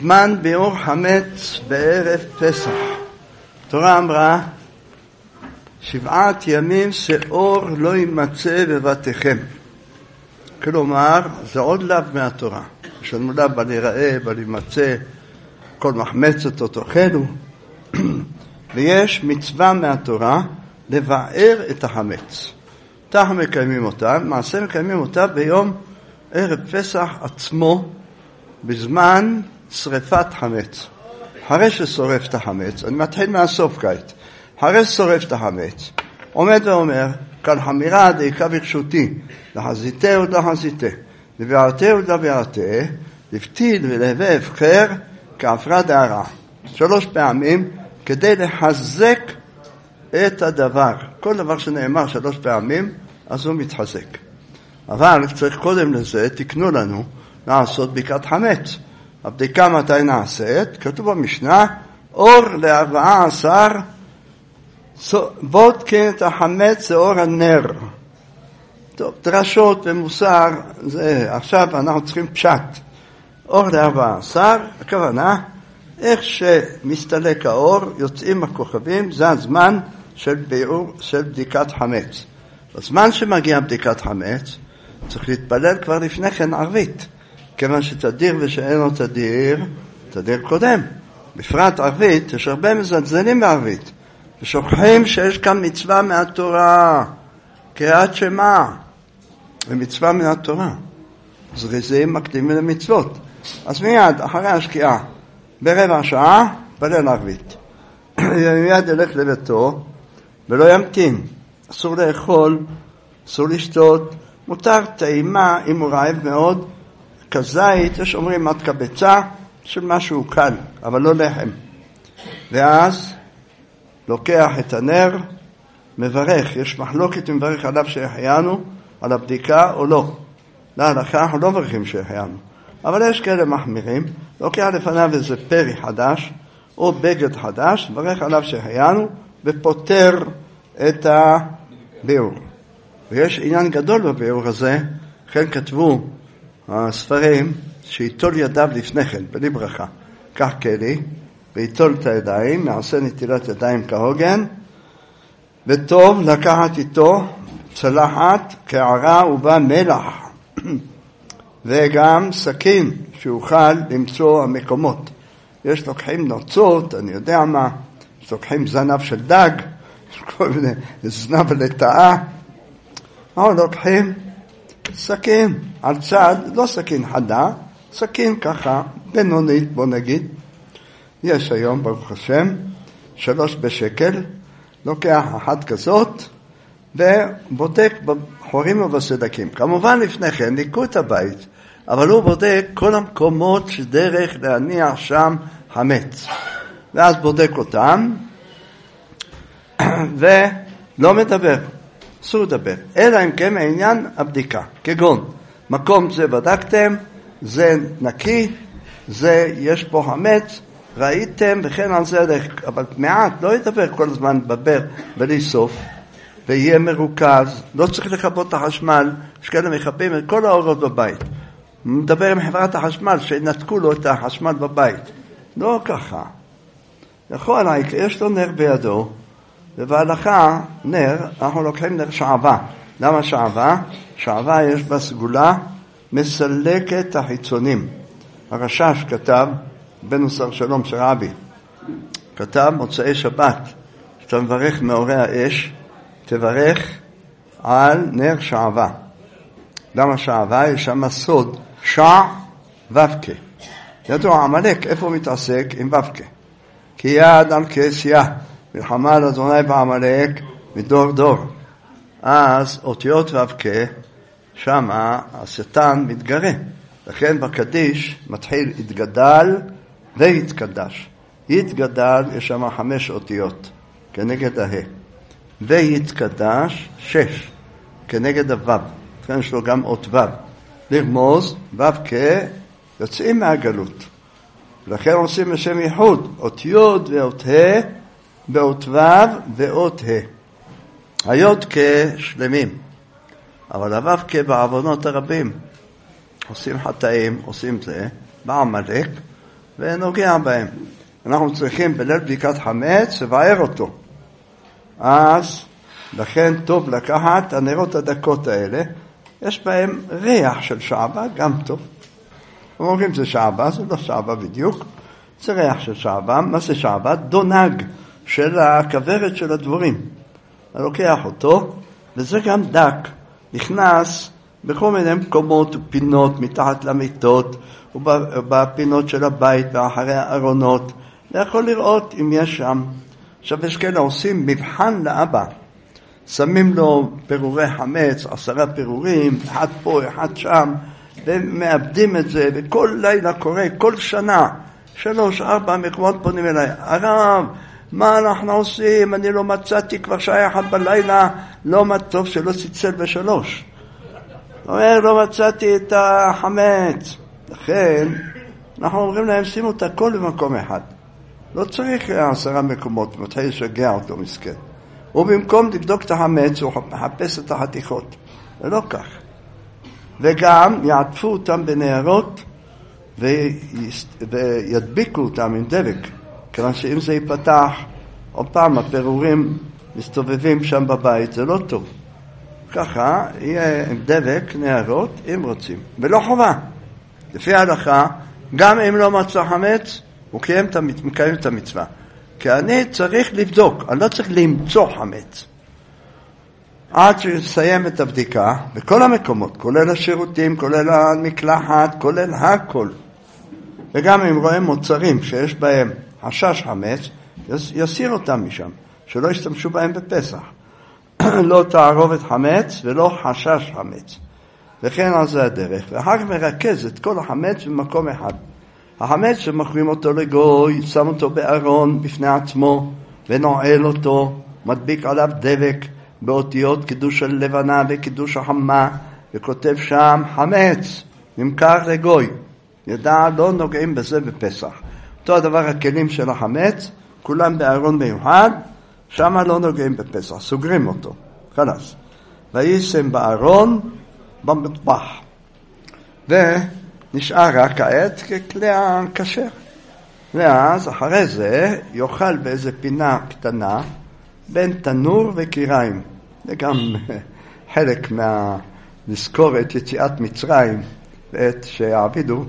זמן ביאור חמץ בערב פסח. תורה אמרה 7 ימים שאור לא יימצא בבתיכם. כלומר, זה עוד לאו מהתורה. יש לנו לאו בל ייראה, בל יימצא, כל מחמצת אותו תאכלו. ויש מצווה מהתורה לבער את החמץ. אנחנו מקיימים אותה, מעשה מקיימים אותה ביום ערב פסח עצמו, בזמן שריפת חמץ. אחרי ששורף את החמץ, אני מתחיל מהסוף כעת, אחרי ששורף את החמץ, עומד ואומר, כאן חמירה דאיקה ברשותי, לחזיתה עוד לחזיתה, לביערתה עוד לביערתה, לפתיל ולהווה הבחר כאפרה דהרה. 3 פעמים כדי לחזק את הדבר. כל דבר שנאמר 3 פעמים, אז הוא מתחזק. אבל צריך קודם לזה, תקנו לנו, לעשות בדיקת חמץ. הבדיקה מתי נעשית? כתוב במשנה, אור ל14, בודקין את החמץ זה אור הנר. טוב, דרשות ומוסר, זה, עכשיו אנחנו צריכים פשט. אור ל14, הכוונה, איך שמסתלק האור, יוצאים הכוכבים, זה הזמן של ביאור, של בדיקת חמץ. בזמן שמגיע בדיקת חמץ, צריך להתפלל כבר לפני כן ערבית. כיוון שתדיר ושאין לו תדיר קודם. בפרט ערבית, יש הרבה מזלזלים בערבית. ושוכחים שיש כאן מצווה מהתורה, קריאת שמע, ומצווה מהתורה. זריזים מקדימים למצוות. אז מיד, אחרי השקיעה, ברבע שעה, פלל ערבית. מיד ילך לביתו, ולא ימתין. אסור לאכול, אסור לשתות, מותר טעימה אם הוא רעב מאוד, כזית, יש אומרים מתקה ביצה של משהו קל, אבל לא לחם. ואז לוקח את הנר, מברך, יש מחלוקת אם מברך עליו שהחיינו, על הבדיקה או לא. להלכה אנחנו לא מברכים שהחיינו, אבל יש כאלה מחמירים, לוקח לפניו איזה פרי חדש, או בגד חדש, מברך עליו שהחיינו, ופותר את הביאור. ויש עניין גדול בביאור הזה, כן כתבו הספרים, שיטול ידיו לפני כן, בלי ברכה. כך כלי, ויטול את הידיים, מעשה נטילת ידיים כהוגן, וטוב לקחת איתו צלחת, קערה ובה מלח, וגם סכין, שאוכל למצוא המקומות. יש לוקחים נוצות, אני יודע מה, יש לוקחים זנב של דג, כל מיני זנב לטעה, או לוקחים סכין על צד, לא סכין חדה, סכין ככה, בינונית בוא נגיד. יש היום ברוך השם 3 בשקל, לוקח אחת כזאת ובודק בחורים ובסדקים. כמובן לפני כן ניקו את הבית, אבל הוא בודק כל המקומות שדרך להניח שם חמץ. ואז בודק אותם ולא מדבר. אסור לדבר, אלא אם כן העניין הבדיקה, כגון מקום זה בדקתם, זה נקי, זה יש פה חמץ, ראיתם וכן על זה הלך, אבל מעט, לא ידבר כל הזמן בבר בלי סוף, ויהיה מרוכז, לא צריך לכבות את החשמל, יש כאלה מכבים את כל האורות בבית, מדבר עם חברת החשמל שנתקו לו את החשמל בבית, לא ככה, יכול, יש לו נר בידו, ובהלכה נר, אנחנו לוקחים נר שעבה. למה שעבה? שעבה יש בה סגולה, מסלקת החיצונים. הרש"ש כתב, בנוסר שלום של רבי, כתב מוצאי שבת, שאתה מברך מאורי האש, תברך על נר שעבה. למה שעבה? יש שם סוד, שע ובקה. ידוע עמלק, איפה הוא מתעסק? עם ובקה. כי יד על כסיה. מלחמה על אדוני בעמלק מדור דור. אז אותיות ובקה, שמה השטן מתגרה. לכן בקדיש מתחיל התגדל והתקדש. התגדל יש שם 5 אותיות כנגד הה. והתקדש 6 כנגד הוו. לכן יש לו גם אות וו. לרמוז ובקה יוצאים מהגלות. לכן עושים לשם ייחוד. אות יוד ואות ה' באות ו' ואות ה'. היות כשלמים, אבל הו' כבעוונות הרבים. עושים חטאים, עושים זה, בעמלק, ונוגע בהם. אנחנו צריכים בליל בדיקת חמץ לבאר אותו. אז לכן טוב לקחת הנרות הדקות האלה, יש בהם ריח של שעבה, גם טוב. אומרים זה שעבה, זה לא שעבה בדיוק, זה ריח של שעבה. מה זה שעבה? דונג של הכברת של הדבורים. אני לוקח אותו, וזה גם דק, נכנס בכל מיני מקומות ופינות מתחת למיטות, ובפינות של הבית ואחרי הארונות, ויכול לראות אם יש שם. עכשיו יש כאלה עושים מבחן לאבא, שמים לו פירורי חמץ, 10 פירורים, אחד פה, אחד שם, ומאבדים את זה, וכל לילה קורה, כל שנה, 3-4 מקומות פונים אליי, הרב, מה אנחנו עושים? אני לא מצאתי כבר שעה אחת בלילה, לא טוב שלא צלצל ב3. אומר, לא מצאתי את החמץ. לכן, אנחנו אומרים להם, שימו את הכל במקום אחד. לא צריך 10 מקומות, מתחיל לשגע אותו מסכן. ובמקום לבדוק את החמץ, הוא מחפש את החתיכות. ולא כך. וגם יעטפו אותם בנערות, וידביקו אותם עם דבק. כיוון שאם זה ייפתח, עוד פעם הפירורים מסתובבים שם בבית, זה לא טוב. ככה יהיה עם דבק, נערות, אם רוצים. ולא חובה. לפי ההלכה, גם אם לא מצא חמץ, הוא מקיים את המצווה. כי אני צריך לבדוק, אני לא צריך למצוא חמץ. עד שנסיים את הבדיקה, בכל המקומות, כולל השירותים, כולל המקלחת, כולל הכל. וגם אם רואים מוצרים שיש בהם חשש חמץ, יסיר אותם משם, שלא ישתמשו בהם בפסח. לא תערובת חמץ ולא חשש חמץ. וכן על זה הדרך. ואחר כך מרכז את כל החמץ במקום אחד. החמץ שמכרים אותו לגוי, שם אותו בארון בפני עצמו, ונועל אותו, מדביק עליו דבק, באותיות קידוש הלבנה וקידוש החמה, וכותב שם חמץ, נמכר לגוי. ידע, לא נוגעים בזה בפסח. אותו הדבר הכלים של החמץ, כולם בארון מיוחד, שם לא נוגעים בפסח, סוגרים אותו, חלס. וישם בארון במטבח. ונשאר רק כעת ככלי הכשר. ואז אחרי זה יאכל באיזה פינה קטנה, בין תנור וקיריים. זה גם חלק לזכור את יציאת מצרים, ואת שהעבידו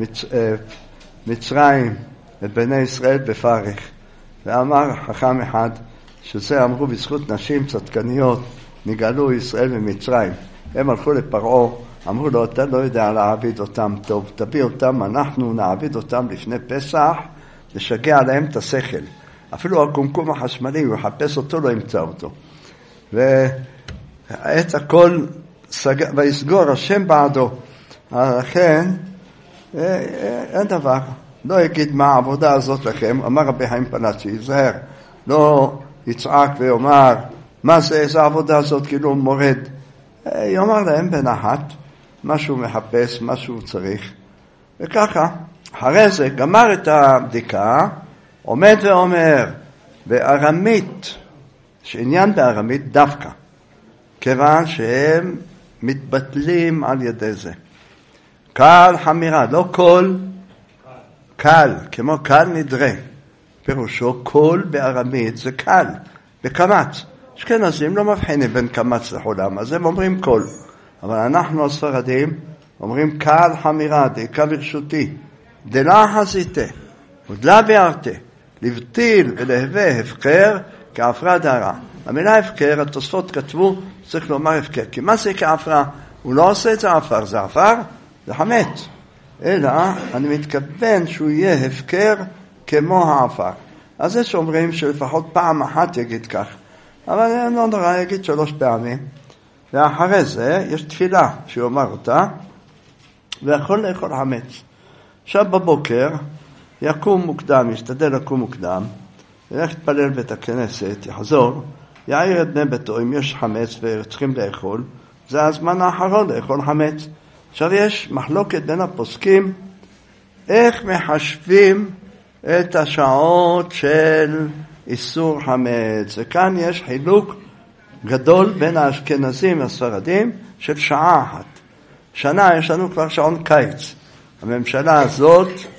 מצרים את בני ישראל בפרך. ואמר חכם אחד, שזה אמרו בזכות נשים צדקניות, נגאלו ישראל ממצרים. הם הלכו לפרעה, אמרו לו, אתה לא יודע להעביד אותם טוב, תביא אותם, אנחנו נעביד אותם לפני פסח, לשגע עליהם את השכל. אפילו הקומקום החשמלי, הוא יחפש אותו, לא ימצא אותו. ואת הכל ויסגור השם בעדו. לכן, אין דבר. לא יגיד מה העבודה הזאת לכם, אמר רבי חיים פלאצ'י, יזהר, לא יצעק ויאמר, מה זה, איזה העבודה הזאת, כאילו מורד. יאמר להם בנחת, מה שהוא מחפש, מה שהוא צריך. וככה, אחרי זה, גמר את הבדיקה, עומד ואומר, בארמית, שעניין בארמית דווקא, כיוון שהם מתבטלים על ידי זה. קל חמירה, לא קול, קל, כמו קל נדרה. פירושו קול בארמית זה קל, בקמץ. אשכנזים לא מבחינים בין קמץ לחולם, אז הם אומרים קול. אבל אנחנו הספרדים אומרים קל חמירה, דקה ברשותי, דלה חזיתה, ודלה ביארתה, לבטיל ולהווה הפקר כאפרה דהרה. המילה הפקר, התוספות כתבו, צריך לומר הפקר. כי מה זה כאפרה? הוא לא עושה את זה עפר, זה עפר, זה חמץ. אלא אני מתכוון שהוא יהיה הפקר כמו העפר. אז יש אומרים שלפחות פעם אחת יגיד כך. אבל לא נורא, יגיד 3 פעמים. ואחרי זה יש תפילה שיאמר אותה, ויכול לאכול חמץ. עכשיו בבוקר יקום מוקדם, ישתדל לקום מוקדם, ילך להתפלל בית הכנסת, יחזור, יעיר את בני ביתו, אם יש חמץ וצריכים לאכול, זה הזמן האחרון לאכול חמץ. עכשיו יש מחלוקת בין הפוסקים, איך מחשבים את השעות של איסור חמץ. וכאן יש חילוק גדול בין האשכנזים והספרדים של שעה אחת. שנה יש לנו כבר שעון קיץ. הממשלה הזאת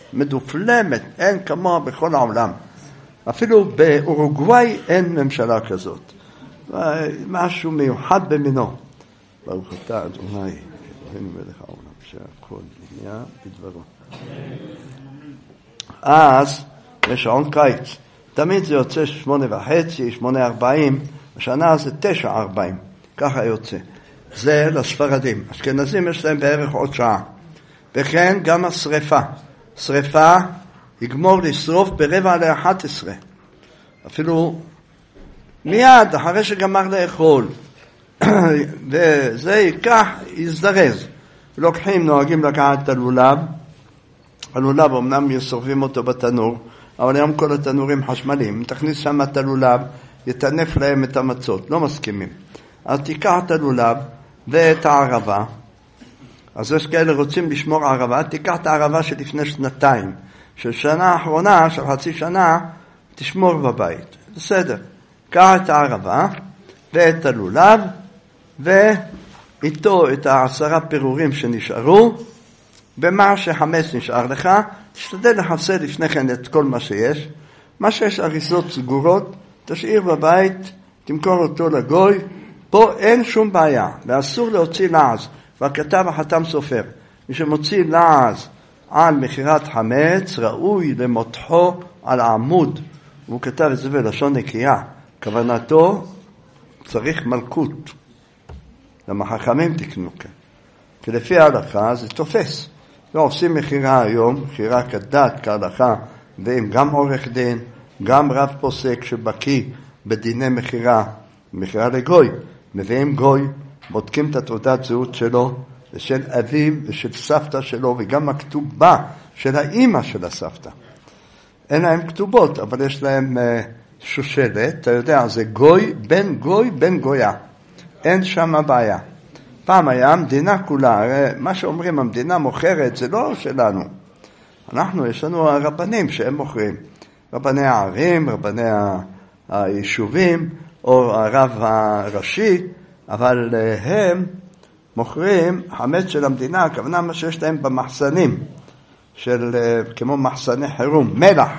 מדופלמת, אין כמוה בכל העולם. אפילו באורוגוואי אין ממשלה כזאת. משהו מיוחד במינו. ברוך אתה אדוני, אלוהינו מלך העולם, שהכל נהיה בדברו. אז יש שעון קיץ. תמיד זה יוצא 8:30, 8:40, השנה זה 9:40, ככה יוצא. זה לספרדים. אשכנזים יש להם בערך עוד שעה. וכן גם השריפה. שריפה יגמור לשרוף 10:45. אפילו מיד אחרי שגמר לאכול. וזה ייקח, יזדרז. לוקחים, נוהגים לקחת את הלולב. הלולב אמנם שורפים אותו בתנור, אבל היום כל התנורים חשמליים. תכניס שם את הלולב, יתנף להם את המצות. לא מסכימים. אז תיקח את הלולב ואת הערבה. אז יש כאלה רוצים לשמור ערבה, תיקח את הערבה שלפני שנתיים. של שנה האחרונה, של חצי שנה, תשמור בבית. בסדר. קח את הערבה ואת הלולב, ואיתו את 10 פירורים שנשארו, במה שחמץ נשאר לך, תשתדל לחסר לפני כן את כל מה שיש. מה שיש אריזות סגורות, תשאיר בבית, תמכור אותו לגוי, פה אין שום בעיה, ואסור להוציא לעז. וכתב החתם סופר, מי שמוציא לעז על מחירת חמץ, ראוי למותחו על העמוד. והוא כתב את זה בלשון נקייה. כוונתו, צריך מלכות. למה חכמים תקנו כאן. כי לפי ההלכה זה תופס. לא עושים מחירה היום, מחירה כדת, כהלכה, ועם גם עורך דין, גם רב פוסק שבקיא בדיני מחירה, מחירה לגוי. מביאים גוי, בודקים את התעודת זהות שלו, ושל אביו ושל סבתא שלו, וגם הכתובה של האמא של הסבתא. אין להם כתובות, אבל יש להם שושלת, אתה יודע, זה גוי בן גויה. אין שם בעיה. פעם היה המדינה כולה, הרי מה שאומרים המדינה מוכרת, זה לא שלנו. אנחנו, יש לנו הרבנים שהם מוכרים. רבני הערים, רבני היישובים, או הרב הראשי, אבל הם מוכרים חמץ של המדינה, הכוונה מה שיש להם במחסנים, של, כמו מחסני חירום, מלח.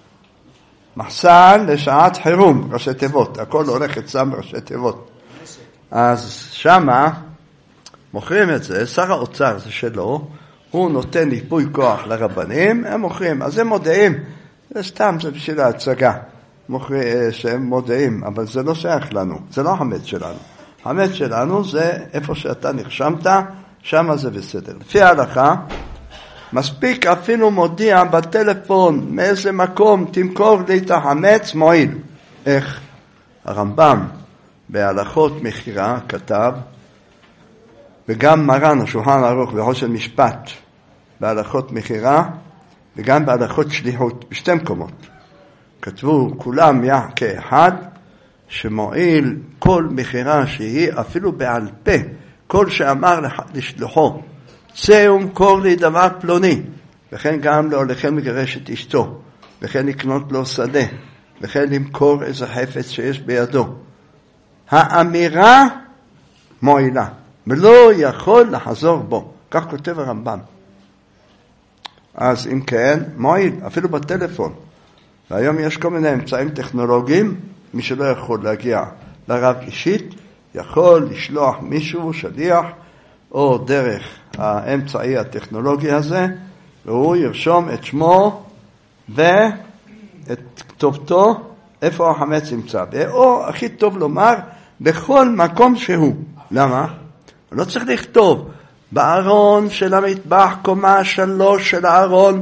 מחסן לשעת חירום, ראשי תיבות, הכל הולך אצלם ראשי תיבות. אז שמה מוכרים את זה, שר האוצר זה שלו, הוא נותן ייפוי כוח לרבנים, הם מוכרים, אז הם מודעים, זה סתם, זה בשביל ההצגה, שהם מודעים, אבל זה לא שייך לנו, זה לא החמץ שלנו. החמץ שלנו זה איפה שאתה נרשמת, שמה זה בסדר. לפי ההלכה, מספיק אפילו מודיע בטלפון מאיזה מקום תמכור לי את החמץ מועיל. איך? הרמב"ם בהלכות מחירה כתב, וגם מרן השולחן ערוך בחושן משפט בהלכות מחירה, וגם בהלכות שליחות, בשתי מקומות. כתבו כולם כאחד, שמועיל כל מחירה שהיא אפילו בעל פה, כל שאמר לשלוחו, צא ומכור לי דבר פלוני, וכן גם להולכם לגרש את אשתו, וכן לקנות לו שדה, וכן למכור איזה חפץ שיש בידו. האמירה מועילה, ולא יכול לחזור בו. כך כותב הרמב"ם. אז אם כן, מועיל, אפילו בטלפון. והיום יש כל מיני אמצעים טכנולוגיים, מי שלא יכול להגיע לרב אישית, יכול לשלוח מישהו, שליח, או דרך האמצעי הטכנולוגי הזה, והוא ירשום את שמו ואת כתובתו, איפה החמץ נמצא. או הכי טוב לומר, בכל מקום שהוא. למה? לא צריך לכתוב. בארון של המטבח, קומה 3 של הארון,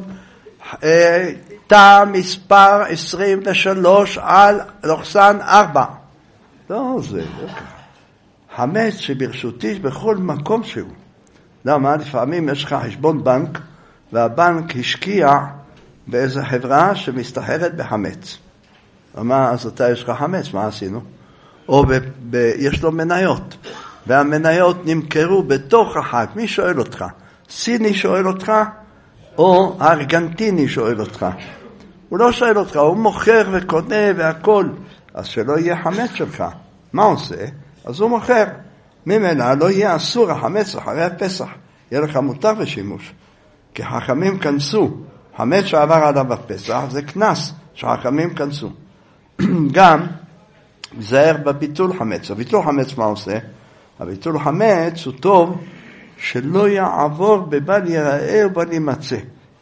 תא מספר 23 על לוחסן 4. לא, זה לא ככה. חמץ שברשותי בכל מקום שהוא. למה? לפעמים יש לך חשבון בנק, והבנק השקיע באיזו חברה שמסתחרת בחמץ. ומה, אז אתה יש לך חמץ, מה עשינו? או יש לו מניות, והמניות נמכרו בתוך אחת. מי שואל אותך? סיני שואל אותך? או ארגנטיני שואל אותך? הוא לא שואל אותך, הוא מוכר וקונה והכל. אז שלא יהיה חמץ שלך. מה עושה? אז הוא מוכר. ממנה לא יהיה אסור החמץ אחרי הפסח. יהיה לך מותר ושימוש. כי חכמים כנסו חמץ שעבר עליו בפסח, זה כנס שהחכמים כנסו. גם, זהר בביטול חמץ. הביטול חמץ מה עושה? הביטול חמץ הוא טוב שלא יעבור בבל יראה ובל ימצא.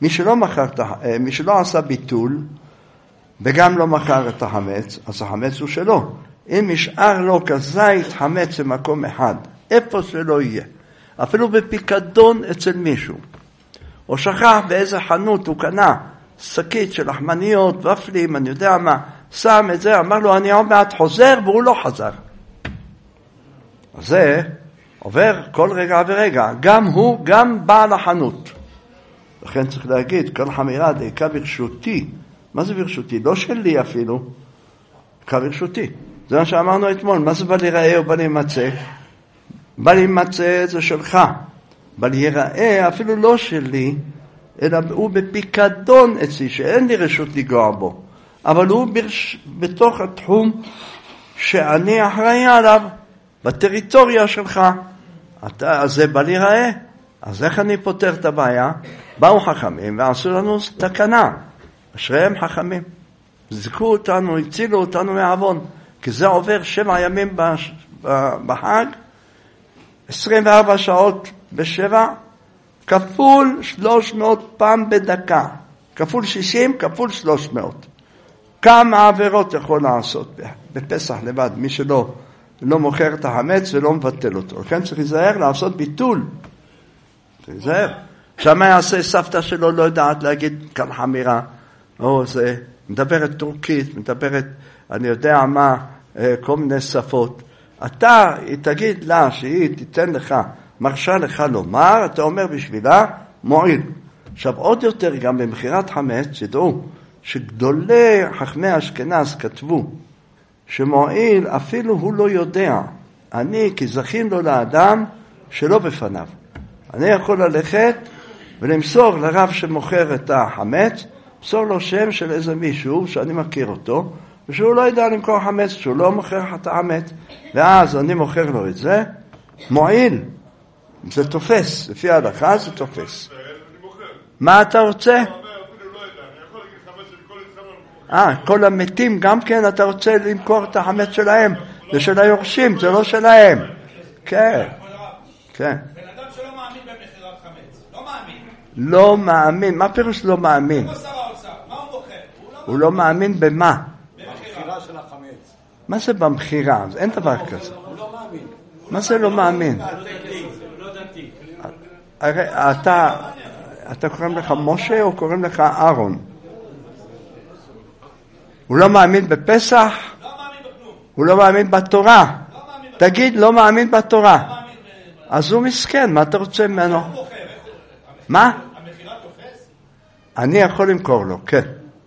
מי שלא עשה ביטול, וגם לא מכר את החמץ, אז החמץ הוא שלו. אם ישאר לו כזית חמץ במקום אחד, איפה שלא יהיה, אפילו בפיקדון אצל מישהו, או שכח באיזה חנות הוא קנה שקית של לחמניות, ופלים, אני יודע מה, שם את זה, אמר לו אני עוד מעט חוזר, והוא לא חזר. אז זה עובר כל רגע ורגע, גם הוא, גם בעל החנות. לכן צריך להגיד, כל חמירה דייקה ברשותי. מה זה ברשותי? לא שלי אפילו, דייקה ברשותי. זה מה שאמרנו אתמול, מה זה בל ייראה או בל יימצא? בל יימצא זה שלך. בל ייראה אפילו לא שלי, אלא הוא בפיקדון אצלי, שאין לי רשות לגוע בו. אבל הוא בתוך התחום שאני אחראי עליו, בטריטוריה שלך. אז זה בל ייראה. אז איך אני פותר את הבעיה? באו חכמים ועשו לנו תקנה. אשריהם חכמים. זכו אותנו, הצילו אותנו מהעוון. כי זה עובר 7 ימים בחג, 24 שעות בשבע, כפול 300 פעם בדקה. כפול 60, כפול 300. כמה עבירות יכול לעשות בפסח לבד, מי שלא מוכר את החמץ ולא מבטל אותו. לכן צריך להיזהר לעשות ביטול. צריך להיזהר. שמה יעשה סבתא שלו לא יודעת להגיד כאן חמירה, או זה, מדברת טורקית, מדברת, אני יודע מה, כל מיני שפות. אתה תגיד לה שהיא תיתן לך, מרשה לך לומר, אתה אומר בשבילה, מועיל. עכשיו עוד יותר גם במחירת חמץ, ידעו שגדולי חכמי אשכנז כתבו, שמועיל אפילו הוא לא יודע. אני כי זכין לו לאדם שלא בפניו. אני יכול ללכת ולמסור לרב שמוכר את החמץ, למסור לו שם של איזה מישהו שאני מכיר אותו, ושהוא לא ידע למכור חמץ, שהוא לא מוכר את החמץ, ואז אני מוכר לו את זה, מועיל. זה תופס, לפי ההלכה זה תופס. מה אתה רוצה? כל המתים גם כן אתה רוצה למכור את החמץ שלהם, זה של היורשים, זה לא שלהם. כן, כן. בן אדם שלא מאמין במחירת חמץ, לא מאמין. לא מאמין, מה פירוש לא מאמין? כמו שר האוצר, מה הוא מוכר? הוא לא מאמין במה? במחירה של החמץ. מה זה במחירה? אין דבר כזה. הוא לא מאמין. מה זה לא מאמין? לא דתי. הרי אתה קוראים לך משה או קוראים לך אהרון? הוא לא מאמין בפסח? לא מאמין בכלום. הוא לא מאמין בתורה? תגיד, לא מאמין בתורה. אז הוא מסכן, מה אתה רוצה ממנו? מה? המחירה תופס? אני יכול למכור לו, כן.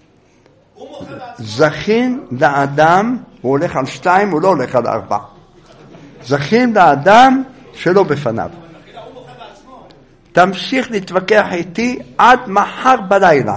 זכין לאדם, הוא הולך על 2, הוא לא הולך על 4. זכין לאדם שלא בפניו. תמשיך להתווכח איתי עד מחר בלילה.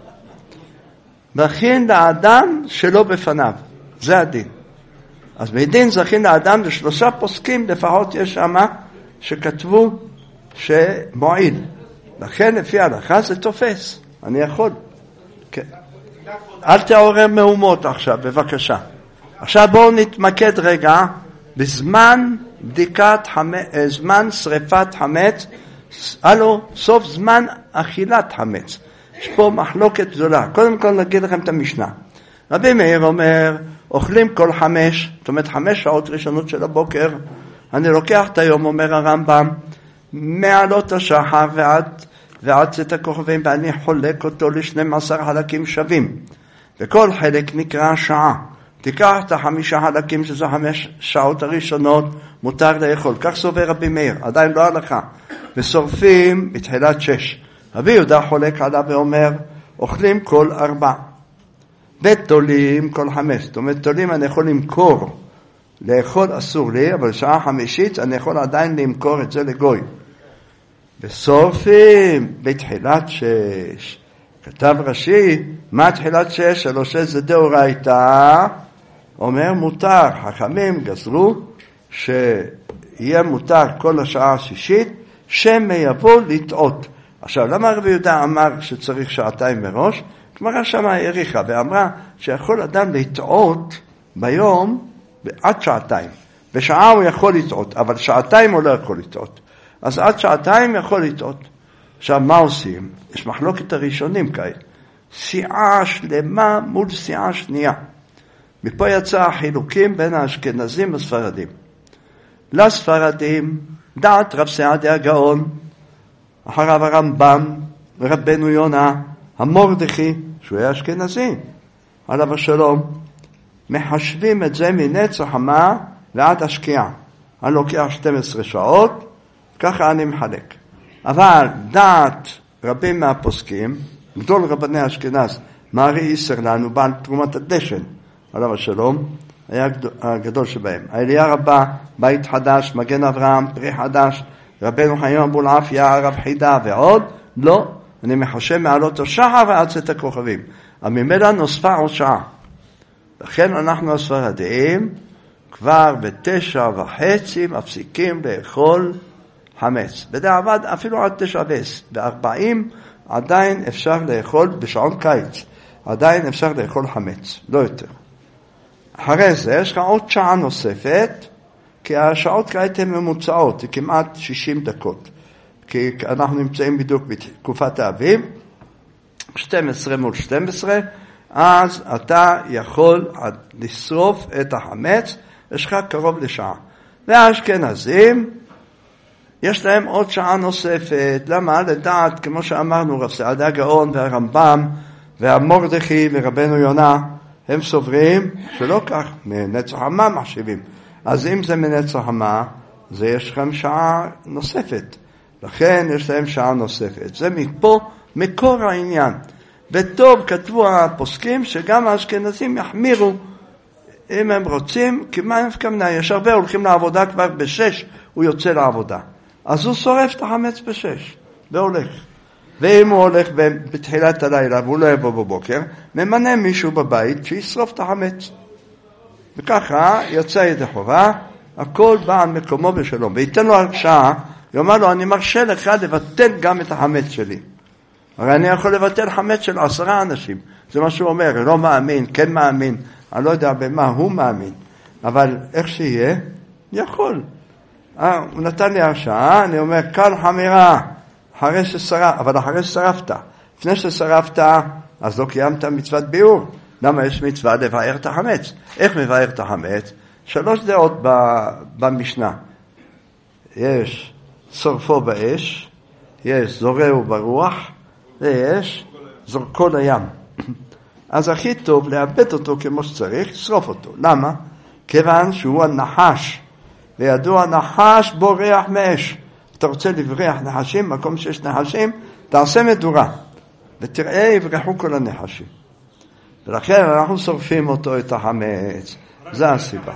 זכין לאדם שלא בפניו. זה הדין. אז בדין זכין לאדם, ל3 פוסקים לפחות יש שמה שכתבו שמועיל. לכן לפי ההלכה זה תופס. אני יכול. כן. אל תעורר מהומות עכשיו, בבקשה. עכשיו בואו נתמקד רגע בזמן זמן שריפת חמץ, סוף זמן אכילת חמץ. יש פה מחלוקת גדולה. קודם כל נגיד לכם את המשנה. רבי מאיר אומר, אוכלים כל 5, זאת אומרת 5 שעות ראשונות של הבוקר, אני לוקח את היום, אומר הרמב"ם, מעלות השחר ועד צאת הכוכבים, ואני חולק אותו ל12 חלקים שווים. וכל חלק נקרא שעה. תיקח את 5 חלקים, שזה 5 שעות הראשונות, מותר לאכול. כך סובר רבי מאיר, עדיין לא הלכה. ושורפים בתחילת 6. רבי יהודה חולק עליו ואומר, אוכלים כל 4. ותולים כל 5. זאת אומרת, תולים אני יכול למכור. לאכול אסור לי, אבל שעה 5 אני יכול עדיין למכור את זה לגוי. ושורפים בתחילת 6. כתב רש"י, מה תחילת 6? הלא 6 זה דאורייתא. אומר מותר, חכמים גזרו שיהיה מותר כל השעה 6, שמא יבוא לטעות. עכשיו, למה רבי יהודה אמר שצריך שעתיים מראש? גמרא שמה העריכה ואמרה שיכול אדם לטעות ביום עד שעתיים. בשעה הוא יכול לטעות, אבל שעתיים הוא לא יכול לטעות. אז עד שעתיים יכול לטעות. עכשיו, מה עושים? יש מחלוקת הראשונים כאלה. סיעה שלמה מול סיעה שנייה. מפה יצא החילוקים בין האשכנזים לספרדים. לספרדים, דעת רב סעדיה הגאון, אחריו הרמב"ם ורבנו יונה, המורדכי, שהוא היה אשכנזי, עליו השלום, מחשבים את זה מנץ החמה ועד השקיעה. אני לוקח 12 שעות, ככה אני מחלק. אבל דעת רבים מהפוסקים, גדול רבני אשכנז, מארי איסר לנו, בעל תרומת הדשן, עליו השלום, היה הגדול שבהם. האליה רבה, בית חדש, מגן אברהם, פרי חדש, רבנו חיים אבו אלעפיה, הרב חידה ועוד, לא, אני מחשב מעלות השחר ועד צאת הכוכבים. ממילא נוספה עוד שעה. לכן אנחנו הספרדים כבר ב9:30 מפסיקים לאכול חמץ. בדיעבד אפילו עד 9:40 עדיין אפשר לאכול בשעון קיץ. עדיין אפשר לאכול חמץ, לא יותר. אחרי זה יש לך עוד שעה נוספת, כי השעות כעת הן ממוצעות, זה כמעט 60 דקות. כי אנחנו נמצאים בדיוק בתקופת האביב, 12 מול 12, אז אתה יכול לשרוף את החמץ, יש לך קרוב לשעה. והאשכנזים, יש להם עוד שעה נוספת. למה? לדעת, כמו שאמרנו, רב סעדיה הגאון והרמב"ם והמורדכי ורבנו יונה, הם סוברים שלא כך, מנץ החמה מחשיבים. אז אם זה מנץ החמה, זה יש לכם שעה נוספת. לכן יש להם שעה נוספת. זה מפה מקור העניין. וטוב כתבו הפוסקים שגם האשכנזים יחמירו אם הם רוצים, כי מה נפקמנה? יש הרבה הולכים לעבודה כבר ב6, הוא יוצא לעבודה. אז הוא שורף את החמץ ב6 והולך. ואם הוא הולך בתחילת הלילה והוא לא יבוא בבוקר, ממנה מישהו בבית שישרוף את החמץ. וככה יצא ידי חובה, הכל בא על מקומו בשלום. וייתן לו הרשאה, יאמר לו, אני מרשה לך לבטל גם את החמץ שלי. הרי אני יכול לבטל חמץ של 10 אנשים. זה מה שהוא אומר, לא מאמין, כן מאמין. אני לא יודע במה הוא מאמין. אבל איך שיהיה, יכול. הוא נתן לי הרשאה, אני אומר, קל חמירה, אחרי ששרפת, אבל אחרי ששרפת. לפני ששרפת, אז לא קיימת מצוות ביאור. למה יש מצווה לבאר את החמץ? איך מבאר את החמץ? 3 דעות במשנה. יש שורפו באש, יש זורעו ברוח, ויש זורקו לים. אז הכי טוב לאבד אותו כמו שצריך, לשרוף אותו. למה? כיוון שהוא הנחש, וידוע נחש בורח מאש. אתה רוצה לבריח נחשים, מקום שיש נחשים, תעשה מדורה, ותראה יברחו כל הנחשים. ולכן אנחנו שורפים אותו את החמץ. זה הסיבה.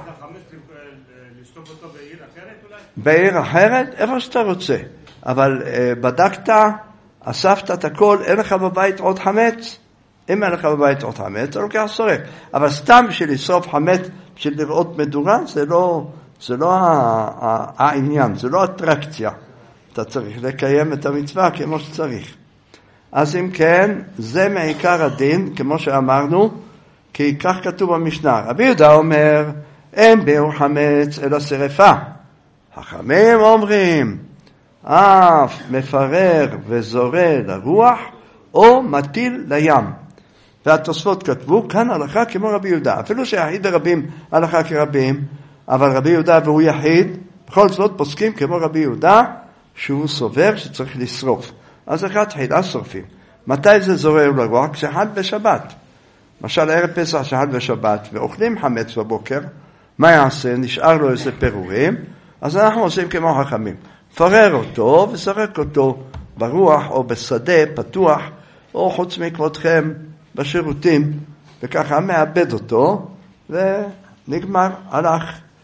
לשטוף אותו בעיר אחרת אולי? בעיר אחרת? איפה שאתה רוצה. אבל בדקת, אספת את הכל, אין לך בבית עוד חמץ? אם אין לך בבית עוד חמץ, אתה לוקח שורף. אבל סתם בשביל לשרוף חמץ, בשביל לראות מדורה, זה לא העניין, זה לא אטרקציה. אתה צריך לקיים את המצווה כמו שצריך. אז אם כן, זה מעיקר הדין, כמו שאמרנו, כי כך כתוב במשנה. רבי יהודה אומר, אין ביאור חמץ אלא שרפה. החכמים אומרים, אף מפרר וזורע לרוח, או מטיל לים. והתוספות כתבו, כאן הלכה כמו רבי יהודה. אפילו שיחיד רבים הלכה כרבים, אבל רבי יהודה והוא יחיד, בכל זאת פוסקים כמו רבי יהודה, שהוא סובר שצריך לשרוף. אז אחד תחילה שורפים. מתי זה זורע לרוח? כשחד בשבת. למשל ערב פסח שחד בשבת, ואוכלים חמץ בבוקר, מה יעשה? נשאר לו איזה פירורים, אז אנחנו עושים כמו חכמים. פרר אותו וזרק אותו ברוח או בשדה פתוח, או חוץ מכבודכם בשירותים, וככה מאבד אותו, ונגמר, הלך.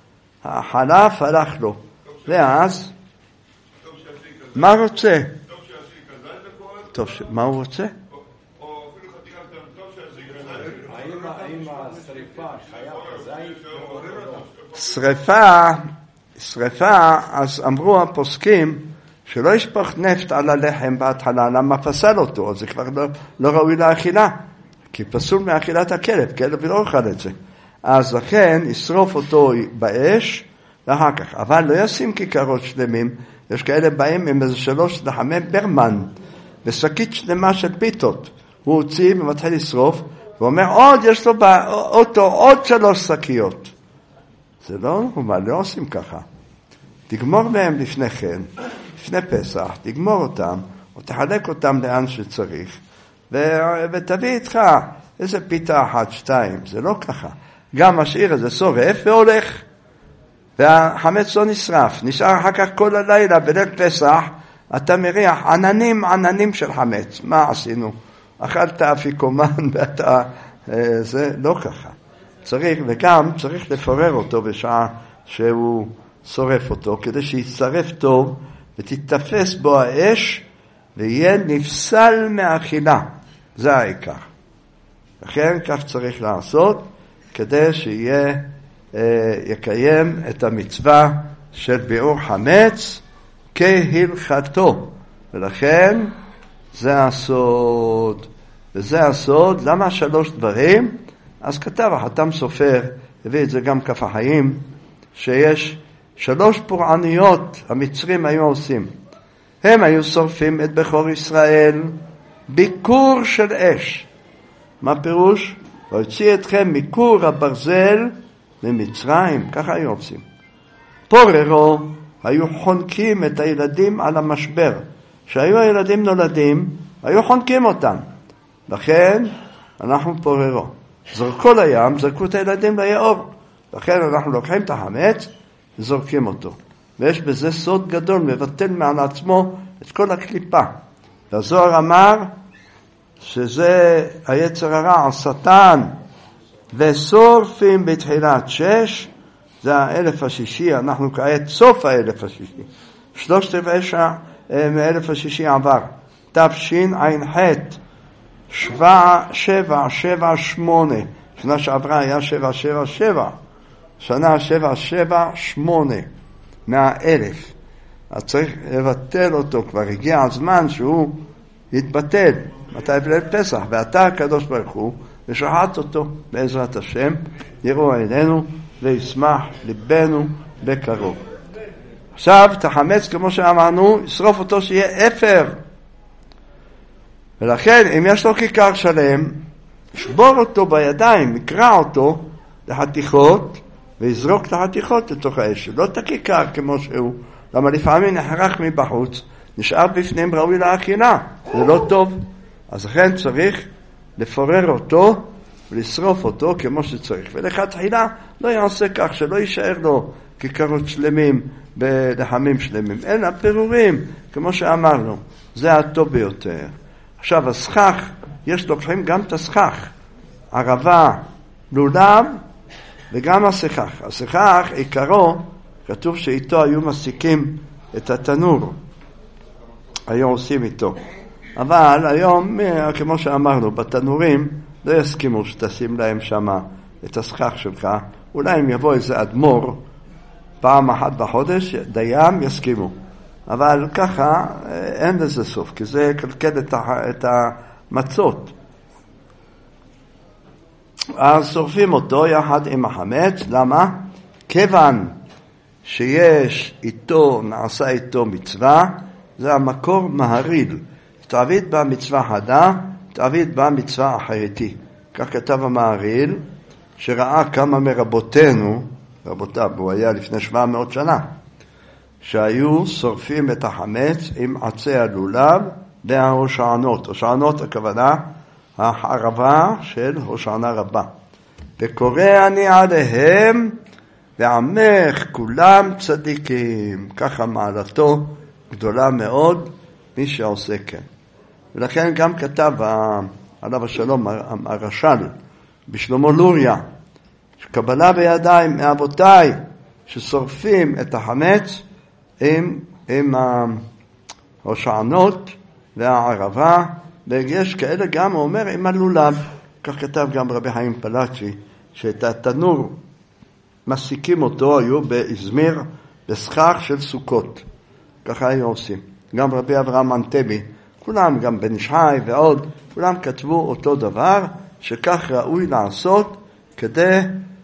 החלף הלך לו. ואז, מה רוצה? טוב, מה הוא רוצה? האם השריפה חייב כזית? שריפה, אז אמרו הפוסקים שלא ישפוך נפט על הלחם בהתחלה, למה פסל אותו? זה כבר לא ראוי לאכילה, כי פסול מאכילת הכלב, כלב לא אוכל את זה. אז לכן ישרוף אותו באש, ואחר כך. אבל לא ישים כיכרות שלמים, יש כאלה באים עם איזה 3 לחמי ברמן, בשקית שלמה של פיתות. הוא הוציא ומתחיל לשרוף, ואומר עוד, יש לו באוטו עוד 3 שקיות. זה לא נורמל, לא עושים ככה. תגמור להם לפני כן, לפני פסח, תגמור אותם, או תחלק אותם לאן שצריך, ותביא איתך איזה פיתה 1, 2, זה לא ככה. גם משאיר איזה שורף והולך, והחמץ לא נשרף, נשאר אחר כך כל הלילה בליל פסח, אתה מריח עננים של חמץ. מה עשינו? אכלת אפיקומן ואתה, זה לא ככה. וגם צריך לפורר אותו בשעה שהוא שורף אותו, כדי שיצטרף טוב ותתפס בו האש ויהיה נפסל מאכילה. זה העיקר. לכן כך צריך לעשות, כדי יקיים את המצווה של ביעור חמץ כהלכתו. ולכן זה הסוד. וזה הסוד. למה 3 דברים? אז כתב החתם סופר, הביא את זה גם כף החיים, שיש 3 פורעניות המצרים היו עושים. הם היו שורפים את בכור ישראל ביקור של אש. מה פירוש? והוציא אתכם מכור הברזל ממצרים, ככה היו עושים. פוררו היו חונקים את הילדים על המשבר. כשהיו הילדים נולדים, היו חונקים אותם. לכן אנחנו פוררו. זרקו לים, זרקו את הילדים ליאור. לכן אנחנו לוקחים את החמץ וזורקים אותו. ויש בזה סוד גדול, מבטל מעל עצמו את כל הקליפה. והזוהר אמר שזה היצר הרע, השטן, ושורפים בתחילת 6, זה האלף השישי, אנחנו כעת סוף האלף השישי. 3/4 השישי עבר. תשע"ח, 778. שנה שעברה היה 777. שנה 778 מהאלף. אז צריך לבטל אותו, כבר הגיע הזמן שהוא יתבטל. מתי בליל פסח? ואתה הקדוש ברוך הוא, ושחט אותו בעזרת השם, יראו עינינו וישמח ליבנו בקרוב. עכשיו תחמץ כמו שאמרנו, ישרוף אותו שיהיה אפר. ולכן אם יש לו כיכר שלם, שבור אותו בידיים, יקרע אותו לחתיכות, ויזרוק את החתיכות לתוך האש. לא את הכיכר כמו שהוא, למה לפעמים נחרח מבחוץ, נשאר בפנים ראוי לאכילה, זה לא טוב. אז לכן צריך לפורר אותו ולשרוף אותו כמו שצריך. ולכתחילה לא יעשה כך שלא יישאר לו כיכרות שלמים בלחמים שלמים, אלא פירורים כמו שאמרנו, זה הטוב ביותר. עכשיו הסכך, יש לוקחים גם את הסכך, ערבה, לולב וגם הסכך. הסכך עיקרו, כתוב שאיתו היו מסיקים את התנור, היו עושים איתו. אבל היום, כמו שאמרנו, בתנורים לא יסכימו שתשים להם שם את הסכך שלך. אולי אם יבוא איזה אדמו"ר פעם אחת בחודש, דיים יסכימו. אבל ככה אין לזה סוף, כי זה קלקל את המצות. אז שורפים אותו יחד עם החמץ. למה? כיוון שיש איתו, נעשה איתו מצווה, זה המקור מהריל. תעביד בה מצווה חדה, תעביד בה מצווה אחריתי. כך כתב המהריל, שראה כמה מרבותינו, רבותיו, הוא היה לפני 700 שנה, שהיו שורפים את החמץ עם עצי הלולב וההושענות. הושענות הכוונה, הערבה של הושענה רבה. וקורא אני עליהם, ועמך כולם צדיקים. ככה מעלתו גדולה מאוד, מי שעושה כן. ולכן גם כתב עליו השלום הרש"ל בשלמה לוריה, שקבלה בידיים מאבותיי ששורפים את החמץ עם ההושענות והערבה, ויש כאלה גם, הוא אומר, עם הלולב. כך כתב גם רבי חיים פלאצ'י, שאת התנור מסיקים אותו, היו באזמיר בסכך של סוכות. ככה היו עושים. גם רבי אברהם אנטבי, כולם, גם בן שחי ועוד, כולם כתבו אותו דבר, שכך ראוי לעשות כדי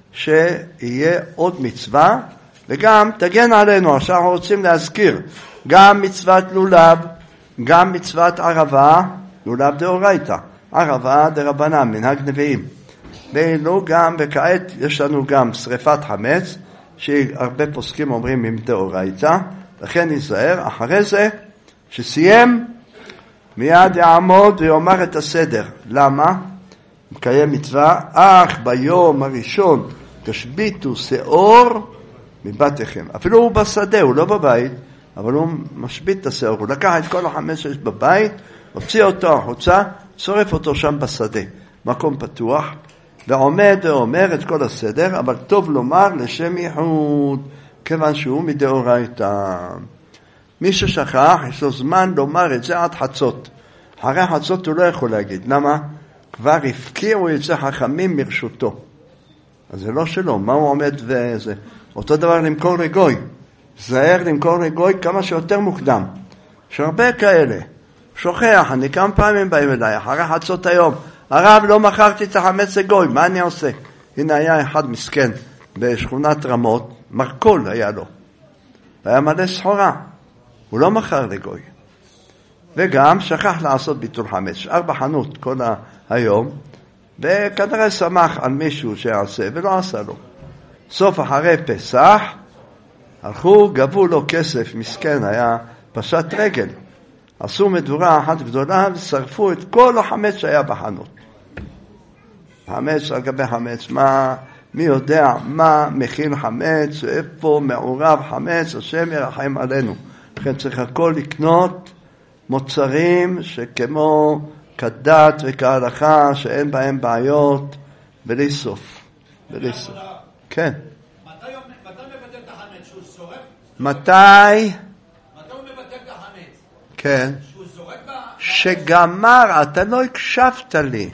שיהיה עוד מצווה, וגם תגן עלינו. עכשיו אנחנו רוצים להזכיר גם מצוות לולב, גם מצוות ערבה, לולב דאורייתא, ערבה דרבנן, מנהג נביאים. ואילו גם, וכעת יש לנו גם שריפת חמץ, שהרבה פוסקים אומרים עם דאורייתא, לכן ניזהר. אחרי זה, שסיים, מיד יעמוד ויאמר את הסדר. למה? מקיים מצווה, אך ביום הראשון תשביתו שאור מבתיכם. אפילו הוא בשדה, הוא לא בבית, אבל הוא משבית את השאור. הוא לקח את כל החמץ שיש בבית, הוציא אותו החוצה, שורף אותו שם בשדה, מקום פתוח, ועומד ואומר את כל הסדר, אבל טוב לומר לשם ייחוד, כיוון שהוא מדאורייתא. מי ששכח, יש לו זמן לומר את זה עד חצות. אחרי חצות הוא לא יכול להגיד. למה? כבר הפקיעו את זה חכמים מרשותו. אז זה לא שלו. מה הוא עומד וזה? אותו דבר למכור רגוי. זהר למכור רגוי כמה שיותר מוקדם. יש הרבה כאלה. שוכח, אני כמה פעמים באים אליי, אחרי חצות היום. הרב, לא מכרתי את החמץ רגוי, מה אני עושה? הנה היה אחד מסכן בשכונת רמות, מרקול היה לו. היה מלא סחורה. הוא לא מכר לגוי. וגם שכח לעשות ביטול חמץ. 4 חנות כל היום, וכנראה שמח על מישהו שיעשה, ולא עשה לו. סוף אחרי פסח, הלכו, גבו לו כסף, מסכן, היה פשט רגל. עשו מדורה אחת גדולה, ושרפו את כל החמץ שהיה בחנות. חמץ על גבי חמץ, מי יודע מה מכיל חמץ, איפה מעורב חמץ, השם ירחם עלינו. לכן צריך הכל לקנות מוצרים שכמו כדת וכהלכה, שאין בהם בעיות, בלי סוף. בלי סוף. כן. מתי מבטל את החמץ? שהוא שורף? מתי? הוא מבטל את החמץ? כן. שהוא זורק שגמר, אתה לא הקשבת לי.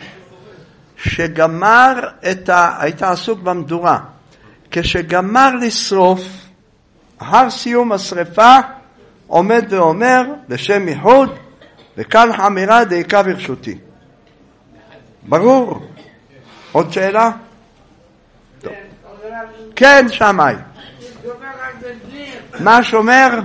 שגמר היית עסוק במדורה. כשגמר לשרוף, אחר סיום השריפה, עומד ואומר, לשם ייחוד, וקל חמירה דייקה ברשותי. ברור? עוד שאלה? טוב. כן, שמאי. מה שומר?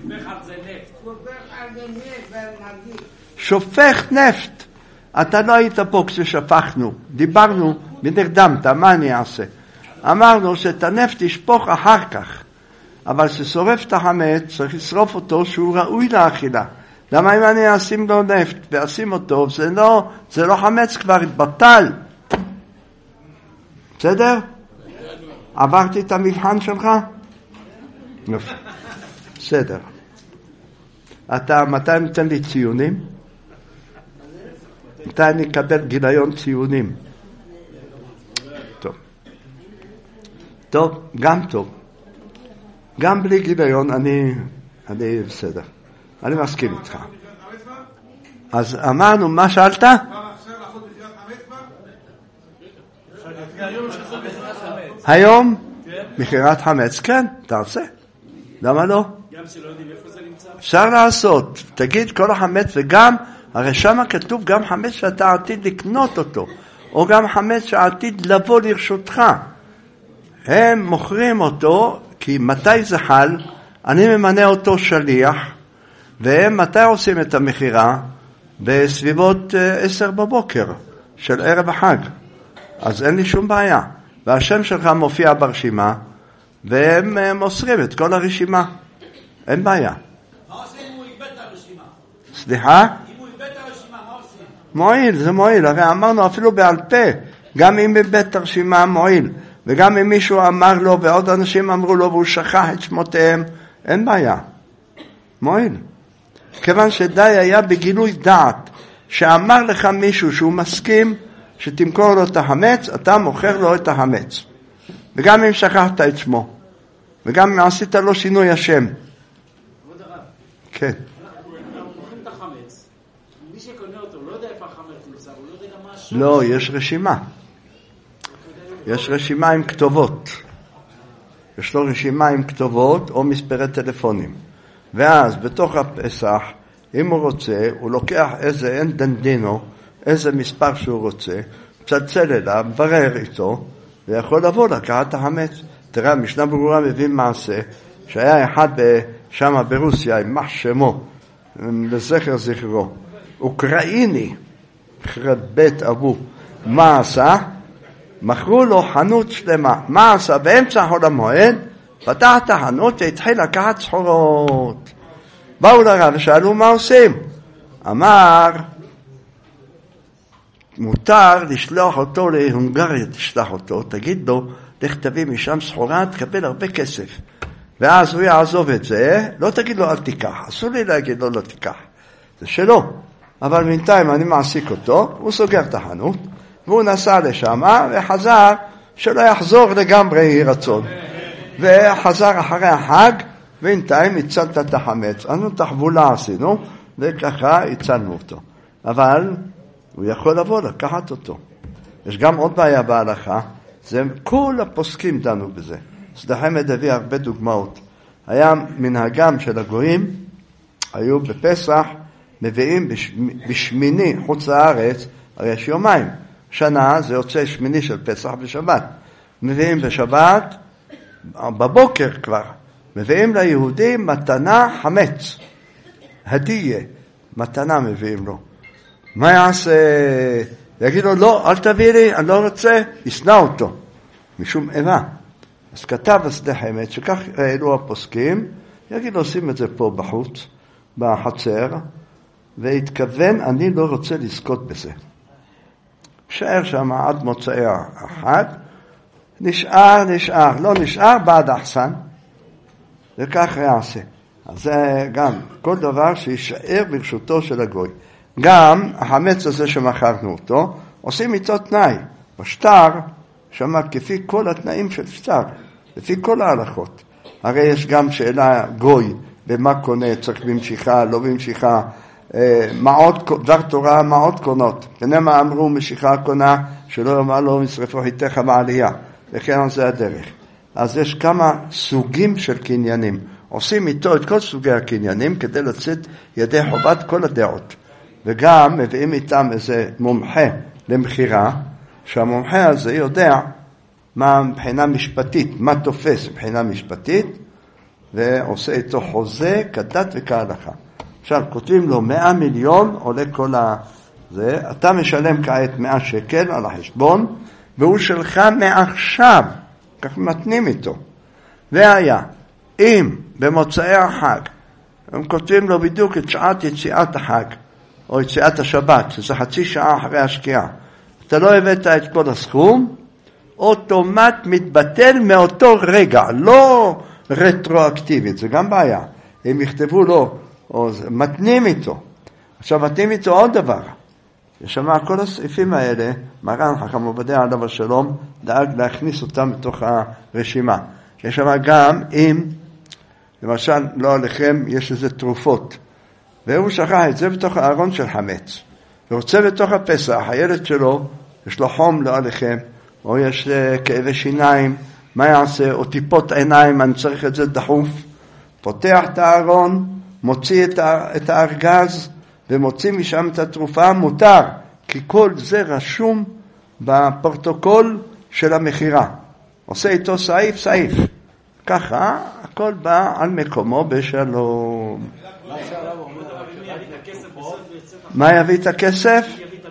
שופך נפט. אתה לא היית פה כששפכנו. דיברנו ונרדמת, מה אני אעשה? אמרנו שאת הנפט תשפוך אחר כך. אבל ששורף את החמץ, צריך לשרוף אותו שהוא ראוי לאכילה. למה אם אני אשים לו נפט ואשים אותו, זה לא חמץ, כבר התבטל. בסדר? עברתי את המבחן שלך? בסדר. אתה מתי נותן לי ציונים? מתי אני אקבל גיליון ציונים? טוב. טוב, גם טוב. גם בלי גיליון אני בסדר. אני מסכים איתך. אז אמרנו, מה שאלת? היום? מכירת חמץ, כן, תעשה. למה לא? גם שלא יודעים איפה זה נמצא? אפשר לעשות. תגיד כל החמץ, וגם, הרי שמה כתוב גם חמץ שאתה עתיד לקנות אותו, או גם חמץ שעתיד לבוא לרשותך. הם מוכרים אותו, כי מתי זה חל? אני ממנה אותו שליח, והם מתי עושים את המחירה? בסביבות 10 בבוקר של ערב החג. אז אין לי שום בעיה. והשם שלך מופיע ברשימה, והם מוסרים את כל הרשימה. אין בעיה. מה עושים אם הוא איבד את הרשימה? סליחה? אם הוא איבד את הרשימה, מה עושים? מועיל, זה מועיל. הרי אמרנו אפילו בעל פה, גם אם איבד את הרשימה מועיל. וגם אם מישהו אמר לו, ועוד אנשים אמרו לו, והוא שכח את שמותיהם, אין בעיה. מועיל. כיוון שדי היה בגילוי דעת, שאמר לך מישהו שהוא מסכים, שתמכור לו את החמץ, אתה מוכר לו את החמץ. וגם אם שכחת את שמו. וגם אם עשית לו שינוי השם. כבוד הרב. כן. אנחנו מוכרים את החמץ. מי שקונה אותו לא יודע איפה החמץ נמצא, הוא לא יודע גם מה השם. לא, יש רשימה. יש רשימה עם כתובות. יש לו רשימה עם כתובות או מספרי טלפונים. ואז בתוך הפסח אם הוא רוצה, הוא לוקח איזה אין דנדינו, איזה מספר שהוא רוצה, מצלצל אליו, מברר איתו, ויכול לבוא לקחת את החמץ. תראה, משנה ברורה מביא מעשה, שהיה אחד שם ברוסיה, עם מח שמו, לזכר זכרו, אוקראיני, חרד בית אבו, מה עשה? מכרו לו חנות שלמה. מה עשה? באמצע חול המועד, פתח את החנות והתחיל לקחת סחורות. באו לרב ושאלו מה עושים? אמר, מותר לשלוח אותו להונגריה, תשלח אותו, תגיד לו, לך תביא משם סחורה, תקבל הרבה כסף. ואז הוא יעזוב את זה, לא תגיד לו אל תיקח, אסור לי להגיד לו לא תיקח, זה שלו. אבל בינתיים אני מעסיק אותו, הוא סוגר את החנות, והוא נסע לשם וחזר, שלא יחזור לגמרי יהי רצון. וחזר אחרי החג, בינתיים הצלת את החמץ. אנו תחבולה עשינו, וככה הצלנו אותו. אבל הוא יכול לבוא לקחת אותו. יש גם עוד בעיה בהלכה, זה כל הפוסקים דנו בזה. סדחמד הביא הרבה דוגמאות. היה מנהגם של הגויים, היו בפסח, מביאים בשמיני חוץ לארץ, הרי יש יומיים. שנה זה יוצא שמיני של פסח בשבת. מביאים בשבת, בבוקר כבר, מביאים ליהודים מתנה חמץ. הדיה, מתנה מביאים לו. מה יעשה? יגיד לו, לא, אל תביא לי, אני לא רוצה, ישנא אותו. משום איבה. אז כתב הסדחמת, שכך אלו הפוסקים, יגיד לו, שים את זה פה בחוץ, בחצר, והתכוון, אני לא רוצה לזכות בזה. שער שם עד מוצאי החג, נשאר, לא נשאר, בעד אחסן, וכך יעשה. אז זה גם כל דבר שישאר ברשותו של הגוי. גם החמץ הזה שמכרנו אותו, עושים איתו תנאי. בשטר, שמה כפי כל התנאים של שטר, לפי כל ההלכות. הרי יש גם שאלה גוי, במה קונה, צריך במשיכה, לא במשיכה, דבר תורה, מעות קונות. ונמה אמרו משיכה קונה, שלא אמר לו משרפו חיתך בעלייה. וכן על זה הדרך. אז יש כמה סוגים של קניינים. עושים איתו את כל סוגי הקניינים כדי לצאת ידי חובת כל הדעות. וגם מביאים איתם איזה מומחה למחירה, שהמומחה הזה יודע מה מבחינה משפטית, מה תופס מבחינה משפטית, ועושה איתו חוזה כדת וכהלכה. עכשיו, כותבים לו 100 מיליון, עולה כל זה, אתה משלם כעת 100 שקל על החשבון, והוא שלך מעכשיו, כך מתנים איתו. והיה, אם במוצאי החג, הם כותבים לו בדיוק את שעת יציאת החג, או יציאת השבת, שזה חצי שעה אחרי השקיעה, אתה לא הבאת את כל הסכום, אוטומט מתבטל מאותו רגע, לא רטרואקטיבית, זה גם בעיה. הם יכתבו לו, או מתנים איתו. עכשיו מתנים איתו עוד דבר. ישמע כל הסעיפים האלה, מרן חכם עובדיה עליו השלום, דאג להכניס אותם בתוך הרשימה. ישמע גם אם, למשל, לא עליכם, יש איזה תרופות. והוא שכח את זה בתוך הארון של חמץ. ורוצה בתוך הפסח, הילד שלו, יש לו חום לא עליכם, או יש כאבי שיניים, מה יעשה? או טיפות עיניים, אני צריך את זה דחוף. פותח את הארון, מוציא את הארגז, ומוציא משם את התרופה, מותר, כי כל זה רשום בפרוטוקול של המחירה. עושה איתו סעיף. ככה, הכל בא על מקומו בשלום. מה יביא את הכסף?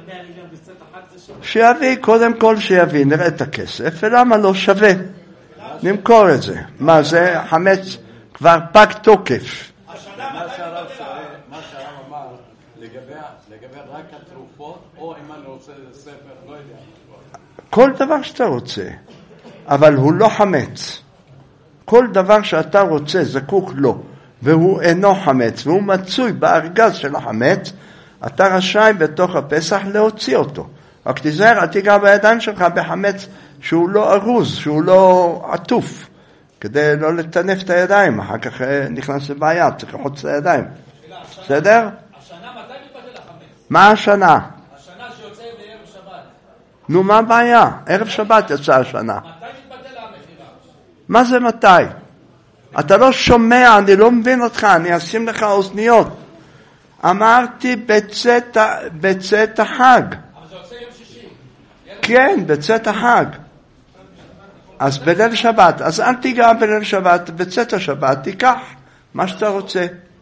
שיביא, קודם כל שיביא, נראה את הכסף, ולמה לא שווה? נמכור את זה. מה זה? חמץ כבר פג תוקף. מה שהרב אמר, לגבי רק התרופות, או אם אני רוצה ספר, לא יודע. כל דבר שאתה רוצה, אבל הוא לא חמץ. כל דבר שאתה רוצה, זקוק לו, והוא אינו חמץ, והוא מצוי בארגז של החמץ, אתה רשאי בתוך הפסח להוציא אותו. רק תיזהר, אל תיגע בידיים שלך בחמץ שהוא לא ארוז, שהוא לא עטוף, כדי לא לטנף את הידיים, אחר כך נכנס לבעיה, צריך לחוץ את הידיים. בסדר? השנה מתי מתבטל החמץ? מה השנה? השנה שיוצא בערב שבת. נו, מה הבעיה? ערב שבת יצא השנה. מתי מתבטל המחירה? מה זה מתי? אתה לא שומע, אני לא מבין אותך, אני אשים לך אוזניות. אמרתי בצאת החג. אבל זה יוצא יום שישי. כן, בצאת החג. אז בליל שבת, אז אל תיגע בליל שבת, בצאת השבת, תיקח מה שאתה רוצה.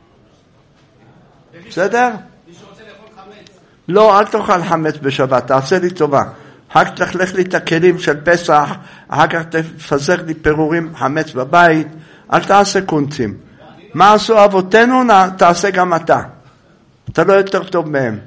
בסדר? מי שרוצה לאכול חמץ. לא, אל תאכל חמץ בשבת, תעשה לי טובה. אחר כך תחלך לי את הכלים של פסח, אחר כך תפזר לי פירורים חמץ בבית, אל תעשה קונצים. מה עשו אבותינו, תעשה גם אתה. אתה לא יותר טוב מהם.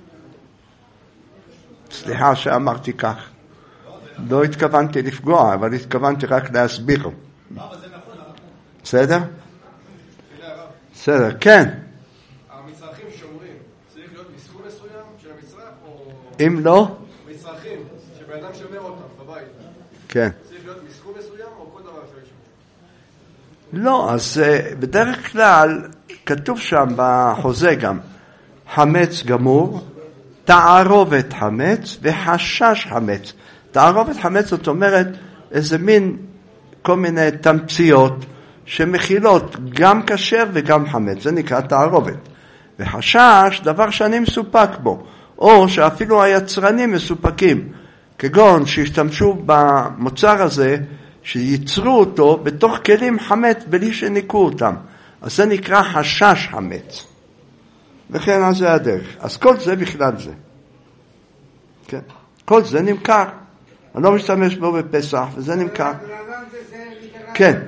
סליחה שאמרתי כך. לא התכוונתי לפגוע, אבל התכוונתי רק להסביר. בסדר? בסדר, כן. המצרכים שומרים, צריך להיות מסכום מסוים של המצרך או... אם לא? מצרכים, שבן אדם שומר אותם בבית. כן. צריך להיות מסכום מסוים או כל דבר אחר שם? לא, אז בדרך כלל כתוב שם בחוזה גם חמץ גמור, תערובת חמץ וחשש חמץ. תערובת חמץ זאת אומרת איזה מין כל מיני תמציות שמכילות גם כשר וגם חמץ, זה נקרא תערובת. וחשש דבר שאני מסופק בו, או שאפילו היצרנים מסופקים, כגון שהשתמשו במוצר הזה, שייצרו אותו בתוך כלים חמץ בלי שניקו אותם. אז זה נקרא חשש חמץ. וכן אז זה הדרך. אז כל זה בכלל זה. כן. כל זה נמכר. אני לא משתמש בו בפסח, וזה נמכר. כן.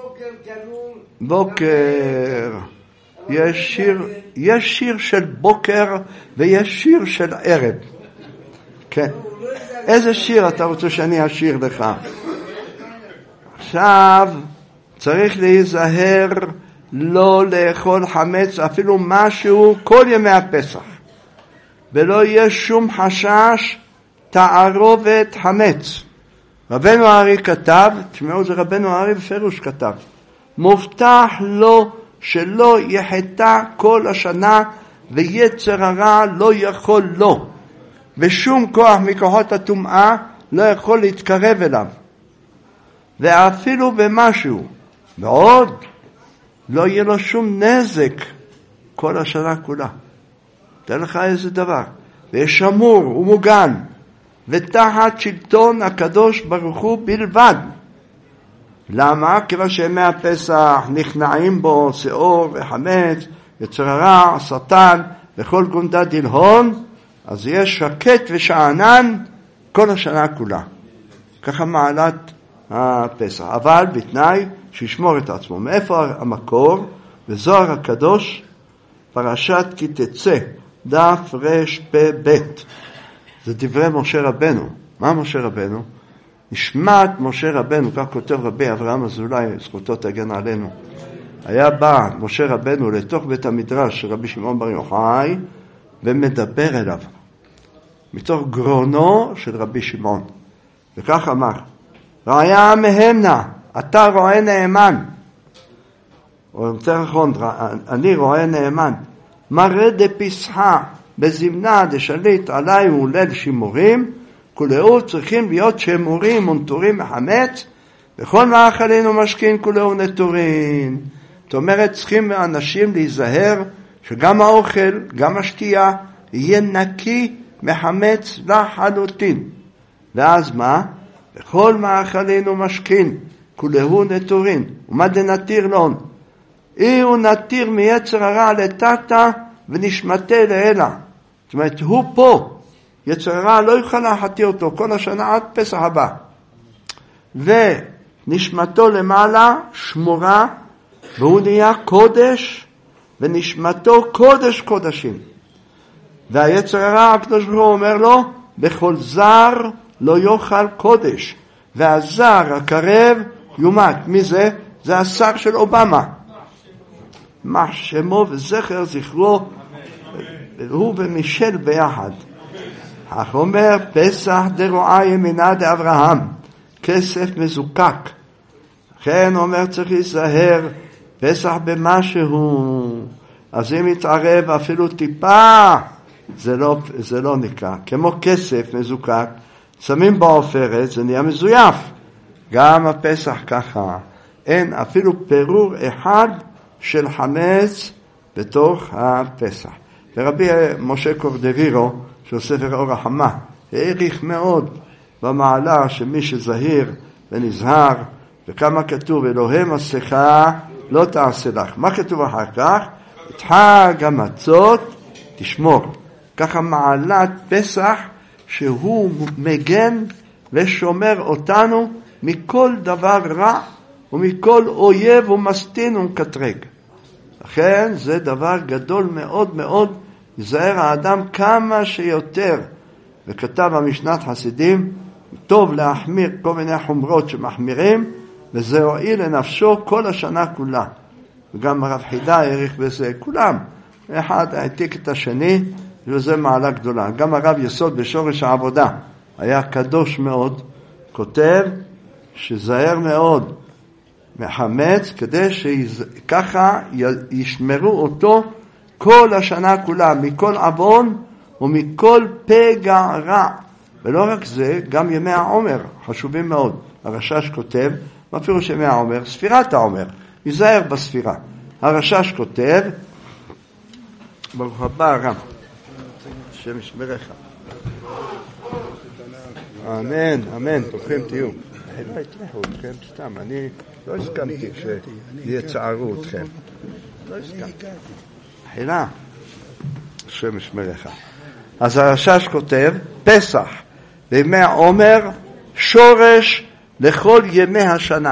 בוקר. יש שיר של בוקר ויש שיר של ערב. כן. איזה שיר אתה רוצה שאני אשיר לך? עכשיו צריך להיזהר לא לאכול חמץ אפילו משהו כל ימי הפסח. ולא יהיה שום חשש תערובת חמץ. רבנו הארי כתב, תשמעו זה רבנו הארי בפירוש כתב, מובטח לו שלא יחטא כל השנה ויצר הרע לא יכול לו. ושום כוח מכוחות הטומאה לא יכול להתקרב אליו. ואפילו במשהו, ועוד, לא יהיה לו שום נזק כל השנה כולה. תן לך איזה דבר. ויש שמור ומוגן, ותחת שלטון הקדוש ברוך הוא בלבד. למה? כיוון שימי הפסח נכנעים בו שאור וחמץ, יצר הרע, שטן וכל גונדה דלהון, אז יש שקט ושענן כל השנה כולה. ככה מעלת הפסח. אבל בתנאי שישמור את עצמו. מאיפה המקור? בזוהר הקדוש, פרשת כי תצא, דף רפ"ב. זה דברי משה רבנו. מה משה רבנו? נשמת משה רבנו, כך כותב רבי אברהם אזולאי, זכותו תגן עלינו. היה בא משה רבנו לתוך בית המדרש של רבי שמעון בר יוחאי, ומדבר אליו. מתוך גרונו של רבי שמעון. וכך אמר, ראיה מהמנה, אתה רואה נאמן. או יותר נכון, אני רואה נאמן. מראה דפסחה בזמנה דשליט עלי וליל שימורים, כולהו צריכים להיות שימורים ונטורים מחמץ, וכל מאכלינו משכין כולהו נטורים. זאת אומרת, צריכים אנשים להיזהר שגם האוכל, גם השתייה, יהיה נקי מחמץ לחלוטין. ואז מה? וכל מאכלינו משכין כולהו נטורים. ומה דנתיר לון? אי הוא נתיר מיצר הרע לטאטה ונשמתה לאלה. זאת אומרת, הוא פה. יצר הרע לא יוכל להחטיא אותו כל השנה עד פסח הבא. ונשמתו למעלה שמורה, והוא נהיה קודש, ונשמתו קודש קודשים. והיצר הרע הקדוש ברוך הוא אומר לו, בכל זר לא יאכל קודש, והזר הקרב יומת. מי זה? זה השר של אובמה. מה שמו וזכר זכרו, הוא ומישל ביחד. אך אומר פסח דרועה ימינה דאברהם, כסף מזוקק. כן אומר צריך להיזהר, פסח במשהו, אז אם יתערב אפילו טיפה, זה לא נקרא. כמו כסף מזוקק, שמים בעופרת, זה נהיה מזויף. גם הפסח ככה, אין אפילו פירור אחד של חמץ בתוך הפסח. ורבי משה קורדווירו, של ספר אור החמה, העריך מאוד במעלה שמי שזהיר ונזהר, וכמה כתוב, אלוהי מסכה לא תעשה לך. מה כתוב אחר כך? את חג המצות תשמור. ככה מעלת פסח שהוא מגן ושומר אותנו מכל דבר רע ומכל אויב ומסטין ומקטרג. לכן זה דבר גדול מאוד מאוד, יזהר האדם כמה שיותר. וכתב המשנת חסידים, טוב להחמיר כל מיני חומרות שמחמירים, וזה הועיל לנפשו כל השנה כולה. וגם הרב חידה העריך בזה, כולם. אחד העתיק את השני, וזה מעלה גדולה. גם הרב יסוד בשורש העבודה היה קדוש מאוד, כותב שזהר מאוד מחמץ, כדי שככה ישמרו אותו כל השנה כולה, מכל עוון ומכל פגע רע. ולא רק זה, גם ימי העומר חשובים מאוד. הרשש כותב, מה פירוש ימי העומר? ספירת העומר, יזהר בספירה. הרשש כותב, ברוך הבא הרב, השם ישמרך. אמן, אמן, תוכם תהיו. לא יתרחו אתכם סתם, אני לא הסכמתי שיצערו אתכם. לא הסכמתי. חילה, השם ישמרך. אז הרשש כותב, פסח בימי העומר שורש לכל ימי השנה.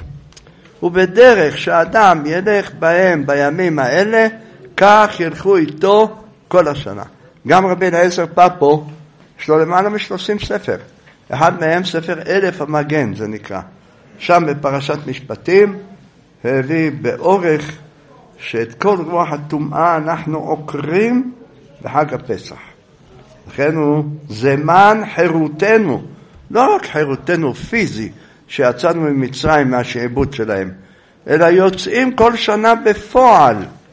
ובדרך שאדם ילך בהם בימים האלה, כך ילכו איתו כל השנה. גם רבי אליעזר פאפו, יש לו למעלה מ-30 ספר. אחד מהם ספר 1000 המגן, זה נקרא. שם בפרשת משפטים, הביא באורך שאת כל רוח הטומאה אנחנו עוקרים בחג הפסח. לכן הוא זמן חירותנו, לא רק חירותנו פיזי, שיצאנו ממצרים מהשעבוד שלהם, אלא יוצאים כל שנה בפועל,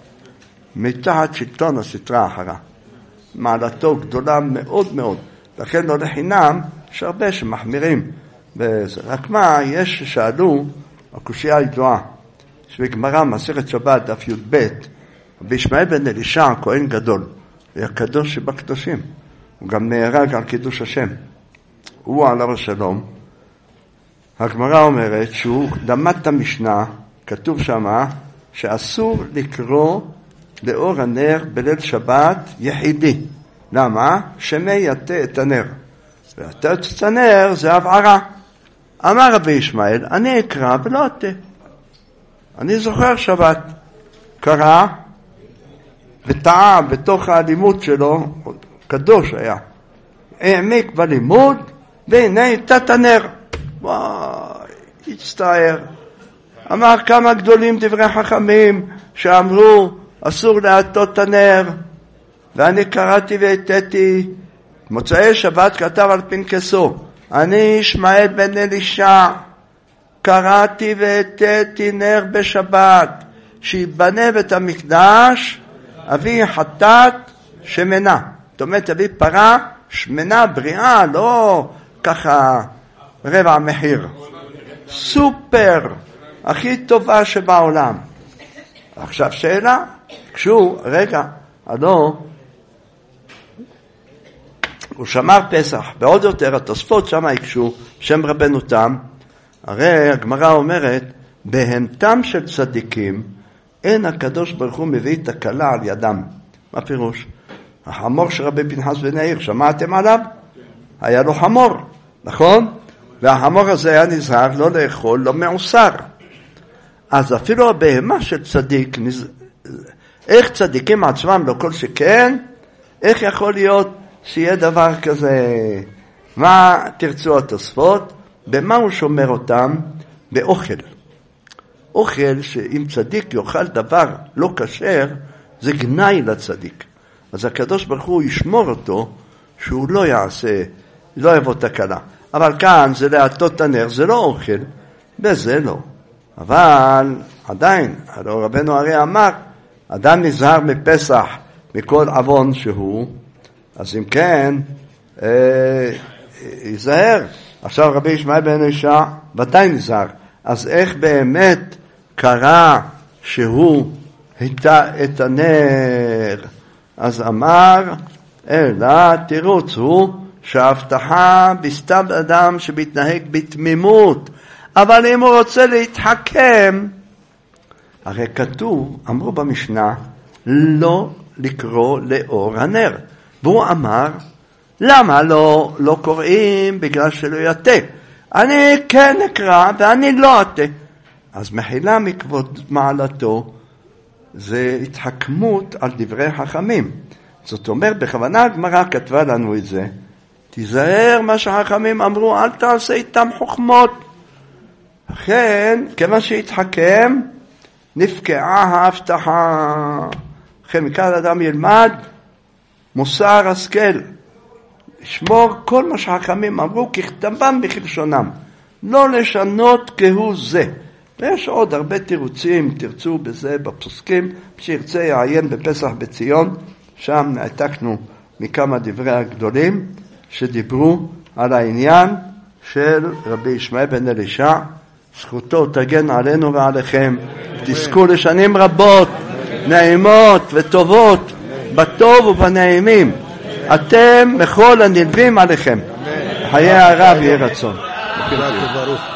מתחת שלטון הסטרה האחרה. מעלתו גדולה מאוד מאוד. לכן לא לחינם, יש הרבה שמחמירים. רק מה, יש ששאלו, הקושייה הידועה, שבגמרא מסכת שבת דף י"ב, רבי ישמעאל בן אלישע, כהן גדול, היה קדוש שבקדושים. הוא גם נהרג על קידוש השם. הוא עליו השלום. הגמרא אומרת שהוא למד את המשנה, כתוב שמה, שאסור לקרוא לאור הנר בליל שבת יחידי. למה? שמא יטה את הנר. ויטה את הנר זה הבערה. אמר רבי ישמעאל, אני אקרא ולא אטה. אני זוכר שבת. קרא וטעה בתוך האלימות שלו, קדוש היה. העמיק בלימוד, והנה יטה את הנר. וואי, הצטער. אמר כמה גדולים דברי חכמים שאמרו, אסור להטות את הנר. ואני קראתי והטאתי. מוצאי שבת כתב על פנקסו, אני ישמעאל בן אלישע, קראתי והטאתי נר בשבת, שיבנה בית המקדש, אביא חטאת שמנה. זאת אומרת, אביא פרה שמנה, בריאה, לא ככה רבע מחיר. סופר, הכי טובה שבעולם. עכשיו שאלה, קשור, רגע, הלא, הוא שמר פסח, ועוד יותר התוספות שם יקשו, שם רבנו תם, הרי הגמרא אומרת, בהמתם של צדיקים, אין הקדוש ברוך הוא מביא תקלה על ידם. מה פירוש? החמור של רבי פנחס בן יאיר, שמעתם עליו? היה לו חמור, נכון? והחמור הזה היה נזהר לא לאכול, לא מעוסר. אז אפילו הבהמה של צדיק, איך צדיקים עצמם לא כל שכן, איך יכול להיות שיהיה דבר כזה? מה תרצו התוספות? במה הוא שומר אותם? באוכל. אוכל שאם צדיק יאכל דבר לא כשר, זה גנאי לצדיק. אז הקדוש ברוך הוא ישמור אותו, שהוא לא יעשה, לא יבוא תקלה. אבל כאן זה להטות הנר, זה לא אוכל, בזה לא. אבל עדיין, הלוא רבנו הרי אמר, אדם נזהר מפסח, מכל עוון שהוא, אז אם כן, ייזהר. עכשיו רבי ישמעאל בן אלישע ודאי נזהר. אז איך באמת קרה שהוא היטה את הנר אז אמר, אלא תירוץ הוא שההבטחה בסתם אדם שמתנהג בתמימות, אבל אם הוא רוצה להתחכם, הרי כתוב, אמרו במשנה, לא לקרוא לאור הנר. והוא אמר, למה לא קוראים? בגלל שלא יתה. אני כן אקרא ואני לא אתה. אז מחילה מכבוד מעלתו, זה התחכמות על דברי חכמים. זאת אומרת, בכוונה הגמרא כתבה לנו את זה, תיזהר מה שהחכמים אמרו, אל תעשה איתם חוכמות. לכן, כמה שהתחכם, נפקעה ההבטחה. לכן מכאן אדם ילמד מוסר השכל, לשמור כל מה שהחכמים אמרו ככתבם וכלשונם, לא לשנות כהוא זה. ויש עוד הרבה תירוצים, תרצו בזה בפסוקים, שירצה יעיין בפסח בציון, שם נעתקנו מכמה דברי הגדולים שדיברו על העניין של רבי ישמעאל בן אלישע. זכותו תגן עלינו ועליכם, תזכו לשנים רבות, נעימות וטובות, בטוב ובנעימים, אתם מכל הנלווים עליכם. חיי הרב יהיה רצון. ברוך.